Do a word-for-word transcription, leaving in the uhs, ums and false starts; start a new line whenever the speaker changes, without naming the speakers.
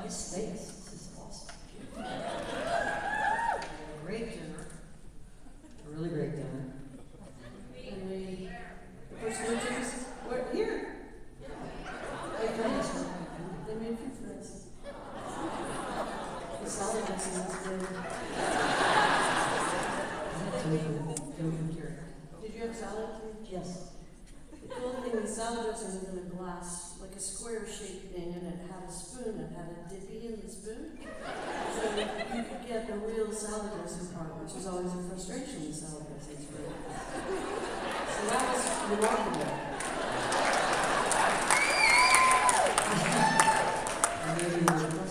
nice space. This is awesome. Great dinner. A really great dinner. And we, the person who took us, we're here. They made us. They made food for us. The salad dressing was good. Did you have salad? Yes. The cool thing, the salad dressing was in a glass, like a square-shaped thing, and it had a spoon. It had a dippy in the spoon. So you could get the real salad dressing part, which is always a frustration with salad dressings. So that was remarkable. Maybe